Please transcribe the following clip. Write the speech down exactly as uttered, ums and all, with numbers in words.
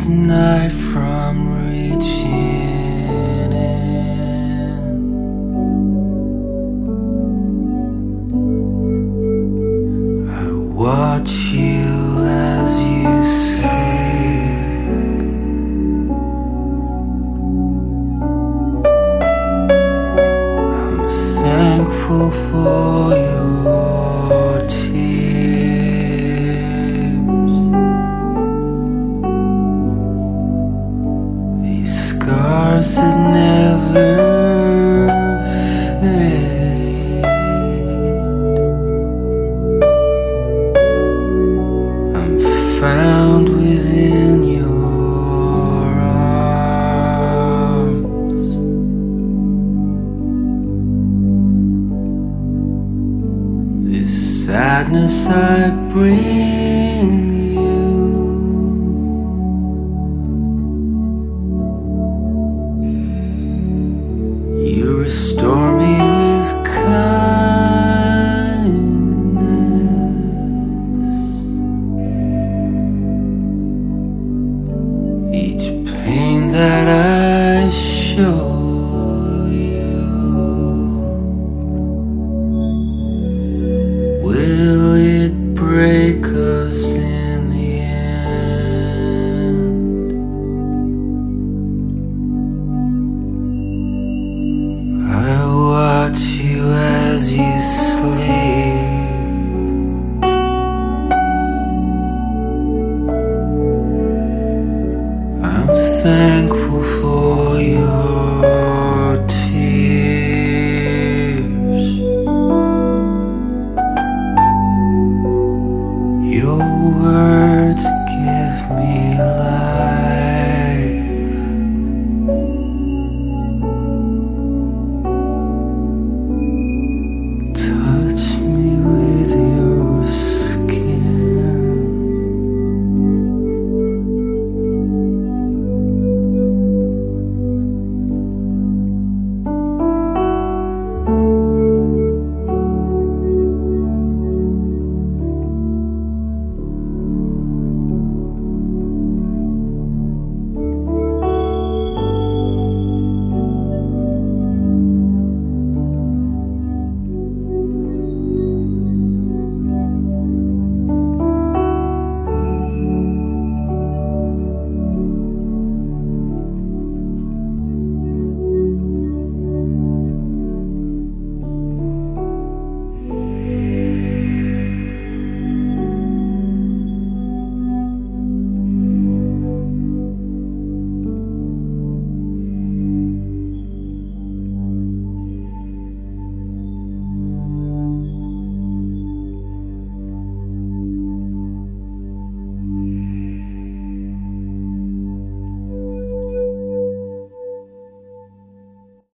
night from reaching in. I watch you as you sleep. I'm thankful for your tears. These scars that never fade. I'm found within your arms. This sadness I bring you. You restore me with kindness. Each pain that I show you, will it break us in the end? I watch you as you sleep. I'm thankful for your tears. Your words give me life. Touch me with your skin.